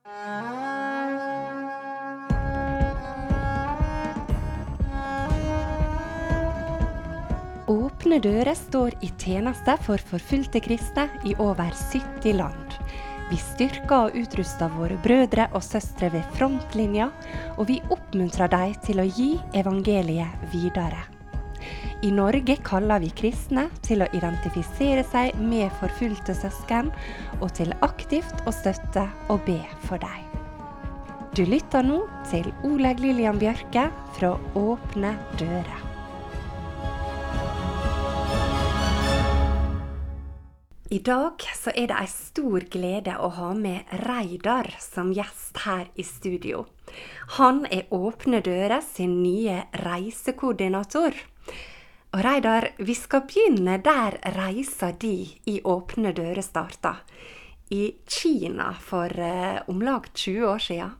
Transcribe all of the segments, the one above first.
Åpne dører står i tjeneste for forfulgte kristne i over 70 land. Vi styrker og utruster våre brødre og søstre ved frontlinja, og vi oppmuntrer dem til å gi evangeliet videre. I Norge kaller vi kristne til å identifisere seg med forfulgte søsken, og til aktivt å støtte og be for dem. Du lytter nå til Oleg Lillian Bjørke fra Åpne dører. I dag så det en stor glede å ha med Reidar som gjest her i studio. Han Åpne dører sin nye reisekoordinator. Og Reidar, vi skal begynne der reisa di i Åpne dører starta. I Kina for om lag 20 år siden.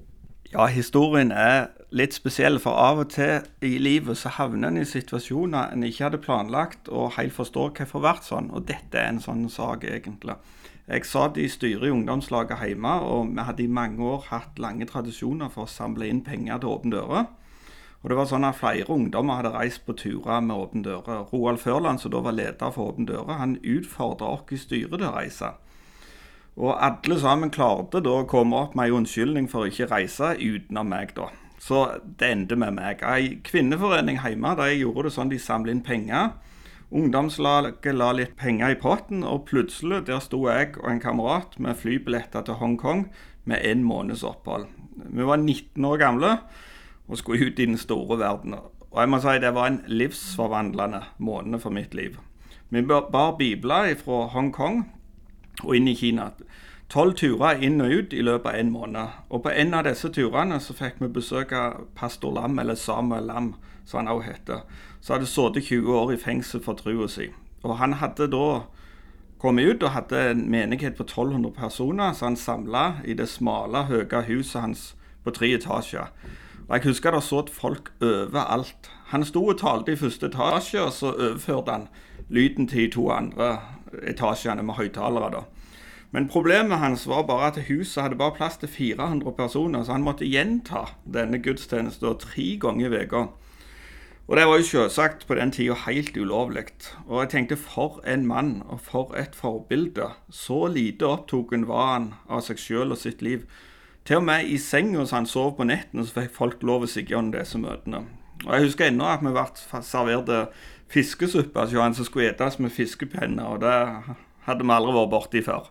Ja, historien litt spesiell, for av og til i livet så havner en i situasjoner en ikke hadde planlagt og helt forstår hvorfor det vært sånn, og dette en sånn sak egentlig. Jeg satt i styret i ungdomslaget hjemme, og vi hadde i mange år hatt lange tradisjoner for å samle inn penger til Åpne dører. Og det var sånn at flere ungdommer hadde reist på turer med Åpne dører. Roald Førland, som da var leder for Åpne dører, han utfordret oss i styret til å reise. Og alle sammen klarte da å komme opp med en unnskyldning for å ikke reise utenom meg da. Så det endte med meg. En kvinneforening hjemme, de gjorde det sånn, de samlet inn penger. Ungdomslaget la litt penger i potten, og plutselig der sto jeg og en kamerat med flybilletter til Hongkong med 1 måneds opphold. Vi var 19 år gamle og skulle ut i den store verden. Og jeg må si det var en livsforvandlende måned for mitt liv. Vi bar bibler fra Hongkong og inn i Kina. 12 turer inn og ut i løpet av 1 måned. Og på en av disse turene så fikk vi besøke pastor Lam, eller Samuel Lam, som han også heter. Så hadde sittet 20 år i fengsel for troen sin. Og han hadde da kommet ut og hadde en menighet på 1200 personer, så han samlet i det smale, høye huset hans på 3 etasjer. Og jeg husker det så folk overalt. Han stod og talte i første etasje, og så overførte han lyden til de 2 andre etasjene med høyttalere da. Men problemet hans var bare at huset hadde bare plass til 400 personer, så han måtte gjenta denne gudstjenesten 3 ganger i veka. Og det var jo selvsagt på den tiden helt ulovligt. Og jeg tenkte, for en mann og for et forbilde. Så lite opptoken var han av seg selv og sitt liv. Til og med i sengen så han sov på nettene, så fikk folk lov å sitte gjennom disse møtene. Og jeg husker ennå at vi ble servert fiskesuppe, så han skulle etes med fiskepenne, og det hadde vi aldri vært borti før.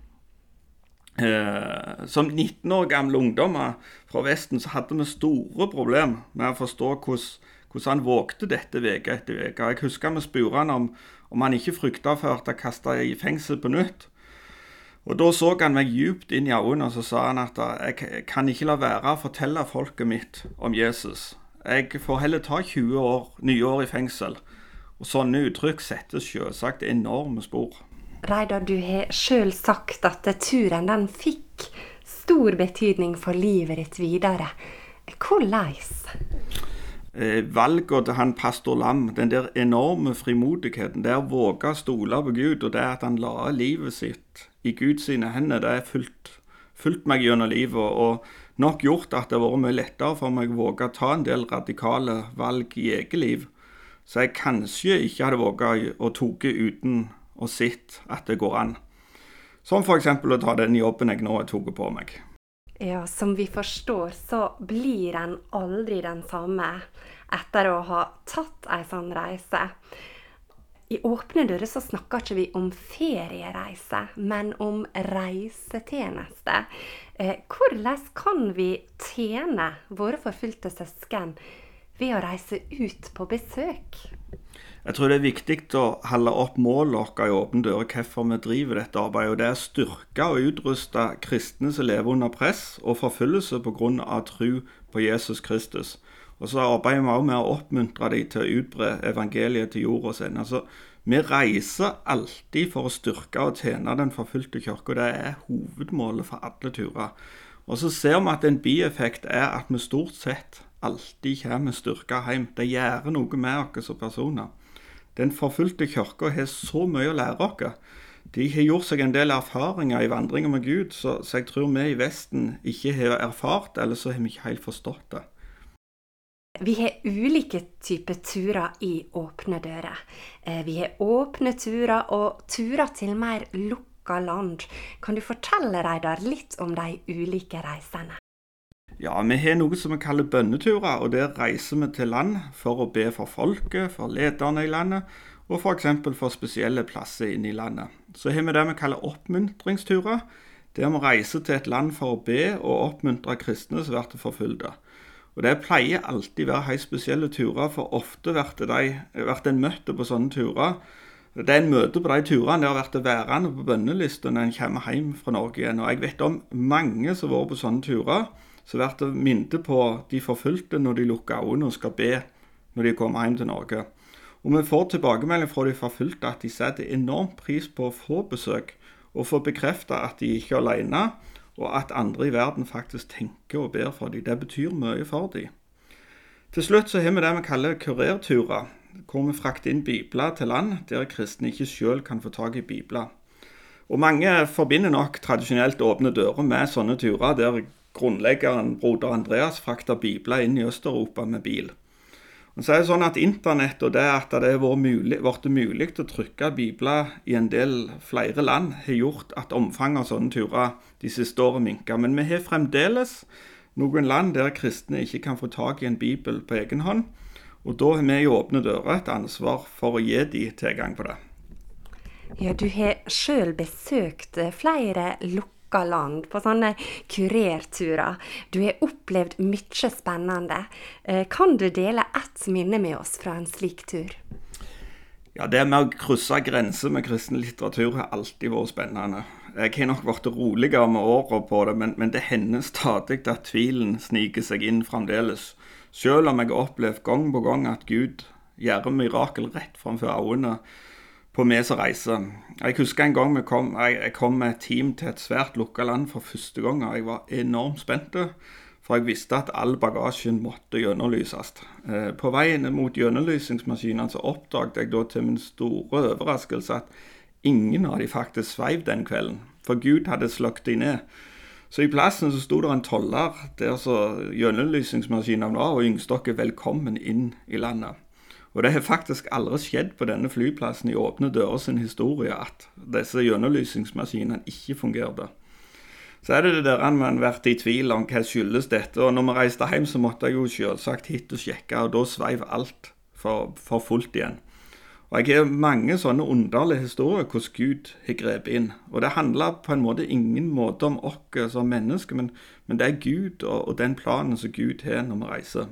Som 19 år gamle ungdommer fra Vesten så hadde vi store problemer med å forstå hvordan han vågte dette veka etter veka. Jeg husker vi spurte han om han ikke fryktet for å kaste i fengsel på nytt. Og da så han meg djupt inn i øynene, og så sa han at jeg kan ikke la være å fortelle folket mitt om Jesus. Jeg får heller ta 20 nye år i fengsel. Og sånne uttrykk setter selvsagt enorme spor. Reidar, du har selv sagt at turen den fikk stor betydning for livet ditt videre. Hvordan? Valget til han pastor Lam, den der enorme frimodigheten, det å våge å stole på Gud, og det at han la livet sitt i Guds sine hender, det fulgt meg gjennom livet, og nok gjort at det har vært mye lettere for meg å våge å ta en del radikale valg i eget liv. Så jeg kanskje ikke hadde våget å toke uten å sitte at det går an. Som for eksempel å ta den jobben jeg nå har toket på meg. Ja, som vi forstår så blir en aldri den samme etter å ha tatt en sånn reise. I Åpne dører så snakker ikke vi om feriereise, men om reisetjeneste. Hvordan kan vi tjene våre forfulgte søsken ved å reise ut på besøk? Jeg tror det er viktig å holde opp målet i Åpne dører, hvorfor vi driver dette arbeidet, og det er styrke og utruste kristne som lever under press og forfølgelse på grunn av tro på Jesus Kristus. Og så arbeider vi også med å oppmuntre dem til å utbre evangeliet til jorda sin. Altså, vi reiser alltid for å styrke og tjene den forfulgte kirke, og det er hovedmålet for alle turer. Og så ser vi at en bieffekt er at vi stort sett alltid kommer styrke hjem. Det gjør noe med oss som personer. Den forfulgte kirka har så mye å lære oss. De har gjort seg en del erfaringer i vandringen med Gud, så jeg tror vi i Vesten ikke har erfart, eller så har vi ikke helt forstått det. Vi har ulike typer turer i åpne dører. Vi har åpne turer og turer til mer lukka land. Kan du fortelle, Reidar, litt om de ulike reisene? Ja, vi har noe som vi kaller bønneturer, og der reiser vi til land for å be for folket, for lederne i landet, og for eksempel for spesielle plasser inne i landet. Så har vi det vi kaller oppmuntringsturer, der vi reiser til et land for å be og oppmuntre kristne som blir forfulgte. Og det pleier alltid være helt spesielle turer, for ofte blir en møte på sånne turer. Det er en møte på de turene der har vært værende på bønnelisten når en kommer hjem fra Norge igjen. Og jeg vet om mange som har vært på sånne turer, som blir det minnet på de forfulgte når de lukker øynene og skal be når de kommer hjem til Norge. Og vi får tilbakemelding fra de forfulgte at de setter enormt pris på å få besøk, og få bekreftet at de ikke er alene, og at andre i verden faktisk tenker og ber for dem. Det betyr mye for dem. Til slutt så har vi det vi kaller kurerturer, hvor vi frakter inn bibler til land der kristne ikke selv kan få tag i bibler. Og mange forbinder nok tradisjonelt åpne dører med sånne turer, der grunnleggeren broder Andreas frakter bibler inn i Øst-Europa med bil. Og så er det sånn at internett og det at det har vært mulig å trykke bibler i en del flere land, har gjort at omfanget av sånne turer de siste årene minker. Men vi har fremdeles noen land der kristne ikke kan få tag i en bibel på egen hånd, og da har vi i Åpne dører et ansvar for å gi de tilgang på det. Ja, du har selv besøkt flere lukka land på sånne kurerturer. Du har opplevd mye spennende. Kan du dele ett minne med oss fra en slik tur? Ja, det med å krysse grenser med kristen litteratur har alltid vært spennende. Jeg har nok vært roligere med årene på det, men det hender stadig at tvilen sniker seg inn fremdeles. Selv om jeg har opplevd gang på gang at Gud gjør mirakel rett framfor øynene på meg som reiser. Jeg husker en gang jeg kom med et team til et svært lukket land for første gang, og jeg var enormt spent, for jeg visste at all bagasjen måtte gjennomlyses. På veien mot gjennomlysingsmaskinen så oppdaget jeg da til min store overraskelse at ingen av de faktisk sveiv den kvelden, for Gud hadde slått de ned. Så i plassen så stod det en toller der så gjennomlysingsmaskinen var, og yngste velkommen inn i landet. Og det har faktisk aldri skjedd på denne flyplassen i Åpne dører sin historie at disse gjennomlysingsmaskinene ikke fungerte. Så er det der man har vært i tvil om hva skyldes dette, og når vi reiste hjem så måtte jeg jo selvsagt hit og sjekke, og da sveiv alt for fullt igjen. Og jeg har mange sånne underlige historier hvordan Gud har grepet inn. Og det handler på en måte ingen måte om oss som mennesker, men det er Gud og den planen som Gud har når vi reiser.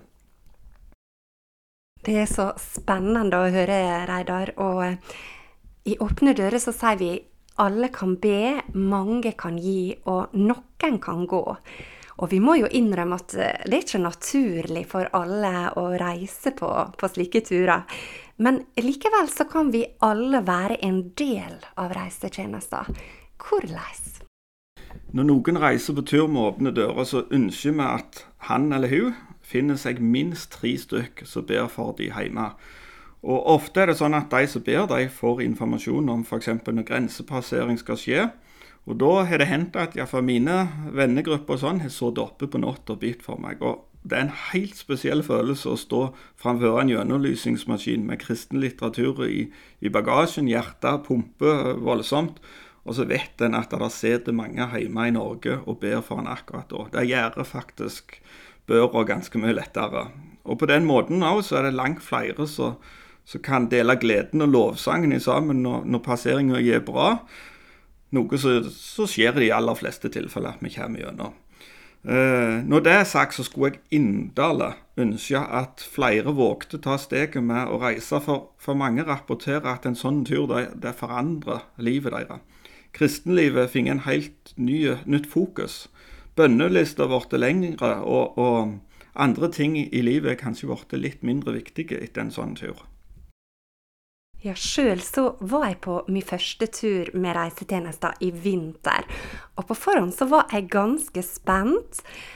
Det er så spennende å høre, Reidar, og i Åpne dører så sier vi alle kan be, mange kan gi, og noen kan gå. Og vi må jo innrømme at det er ikke naturlig for alle å reise på slike turer. Men likevel så kan vi alle være en del av reisetjenester. Hvordan? Når noen reiser på tur med Åpne dører, så ønsker vi at han eller hun finner seg minst 3 stykk som ber for de hjemme. Og ofte er det sånn at de som ber, de får informasjon om for eksempel når grensepassering skal skje. Og da har det hendt at for mine vennegrupper og sånn har sittet oppe på natt og bedt for meg. Og det er en helt spesiell følelse å stå framfor en gjennomlysingsmaskin med kristen litteratur i bagasjen, hjertet pumper voldsomt. Og så vet en at det sitter mange hjemme i Norge og ber for en akkurat da. Det gjør faktisk børa ganske mye lettere. Og på den måten også, så er det langt flere som kan dele gleden og lovsangen sammen når passeringen er bra. Noe så skjer i de aller fleste tilfeller at vi kommer gjennom. Når det er sagt, så skulle jeg inderlig ønske at flere vågte ta steget med å reise, for mange rapporterer at en sånn tur det forandrer livet deres. Kristenlivet fikk en helt nytt fokus. Bønnelister ble lengre, og andre ting i livet er kanskje ble litt mindre viktige etter en sånn tur. Ja, selv så var jeg på min første tur med reisetjenester i vinter, og på forhånd så var jeg ganske spent,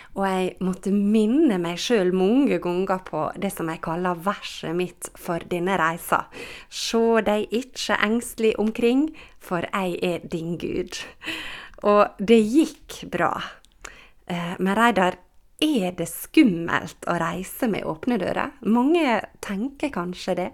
Og jeg måtte minne meg selv mange ganger på det som jeg kaller verset mitt for denne reisa. «Sjå deg ikke engstelig omkring, for jeg din Gud». Og det gikk bra. Men Reidar, det skummelt å reise med åpne dører? Mange tenker kanskje det.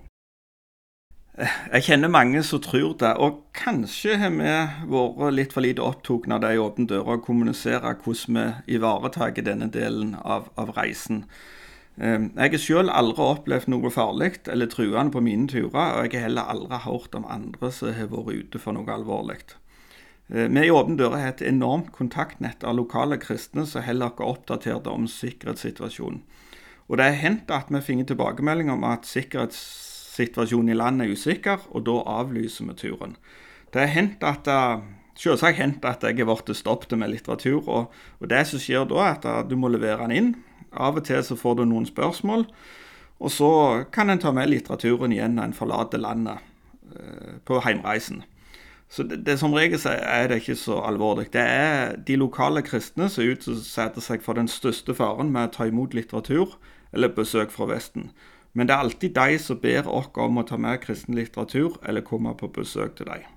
Jeg kjenner mange som tror det, og kanskje har vi vært litt for lite opptatt av det i åpne dører og kommunisere hvordan vi ivaretar denne delen av reisen. Jeg har selv aldri opplevd noe farlig eller truende på mine turer, og jeg har heller aldri hørt om andre som har vært ute for noe alvorlig. Vi i åpne dører har et enormt kontaktnett av lokale kristne som heller ikke oppdaterte om sikkerhetssituasjonen. Og det har hendt at vi finner tilbakemelding om at sikkerhetssituasjonen i landet usikker, og da avlyser vi turen. Det har selvsagt hendt at jeg har vært stoppet med litteratur, og det som skjer da er at du må levere den inn. Av og til så får du noen spørsmål, og så kan en ta med litteraturen igjen når en forlater landet på heimreisen. Så det som regel det ikke så alvorlig. Det de lokale kristne som utsetter seg for den største faren med å ta imot litteratur eller besøk fra Vesten. Men det alltid de som ber oss om å ta med kristen litteratur eller komme på besøk til dem.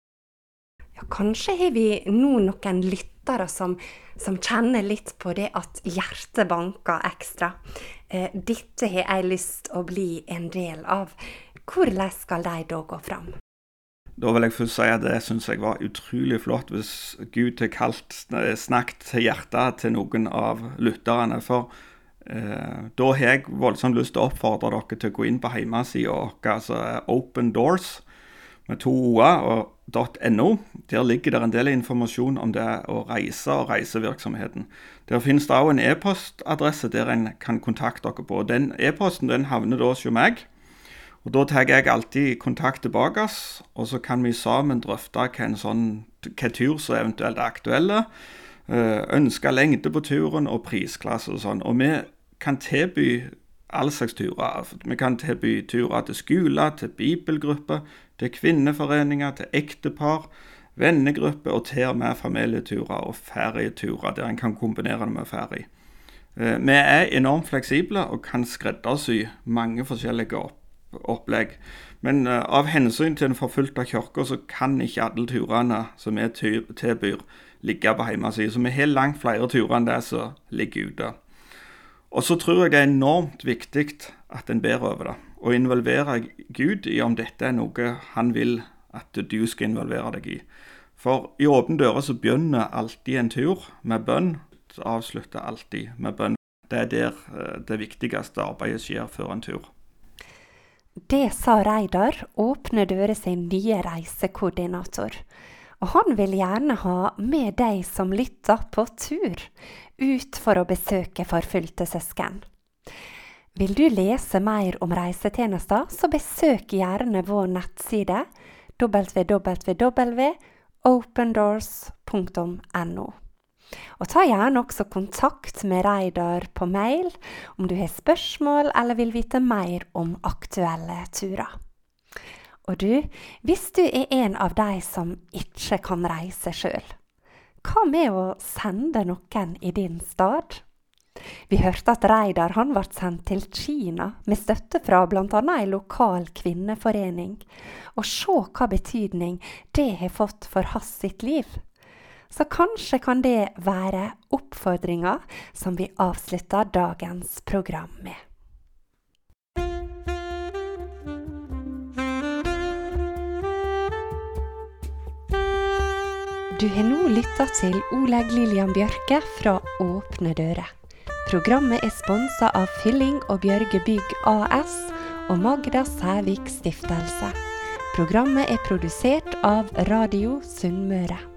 Ja, kanskje har vi nå noen lyttere som kjenner litt på det at hjertet banker ekstra. Dette har jeg lyst å bli en del av. Hvordan skal de da gå fram? Da vil jeg først si at det synes jeg var utrolig flott hvis Gud har snakket til hjertet til noen av lytterne, for da har jeg voldsomt lyst til å oppfordre dere til å gå inn på hjemmesiden vår, altså Open Doors, med 2 o-er og .no. Der ligger det en del informasjon om det å reise og reisevirksomheten. Der finnes det også en e-postadresse der en kan kontakte dere på. Den e-posten den havner da hos meg. Og da tar jeg alltid kontakt tilbake, og så kan vi sammen drøfte hva tur som eventuelt aktuelle, ønske lengde på turen og prisklasse og sånn. Og vi kan tilby alle slags turer. Vi kan tilby turer til skoler, til bibelgrupper, til kvinneforeninger, til ektepar, vennegrupper og til og med familieturer og ferieturer, der en kan kombinere det med ferie. Vi enormt fleksible og kan skreddersy mange forskjellige opplegg. Men av hensyn til den forfulgte kirken så kan ikke alle turene som vi tilbyr ligge på hjemmesiden. Så vi har langt flere turer enn det som ligger ute. Og så tror jeg det enormt viktig at en ber over det, og involvere Gud i om dette noe han vil at du skal involvere deg i. For i åpne dører så begynner alltid en tur med bønn, så avslutter alltid med bønn. Det der det viktigste arbeidet skjer før en tur. Det sa Reidar, åpne dører sin nye reisekoordinator. Og han vil gjerne ha med deg som lytter på tur, ut for å besøke forfulgte søsken. Vil du lese mer om reisetjenester, så besøk gjerne vår nettside www.opendoors.no. Og ta gjerne også kontakt med Reidar på mail om du har spørsmål eller vil vite mer om aktuelle turer. Og du, hvis du en av de som ikke kan reise selv, hva med å sende noen i din stad? Vi hørte at Reidar han ble sendt til Kina med støtte fra blant annet en lokal kvinneforening. Og se hva betydning det har fått for hans sitt liv. Så kanskje kan det være oppfordringer som vi avslutter dagens program med. Du har nå lyttet til Oleg Lillian Bjørke fra Åpne dører. Programmet sponset av Fylling og Bjørge Bygg AS og Magda Sævik Stiftelse. Programmet produsert av Radio Sunnmøre.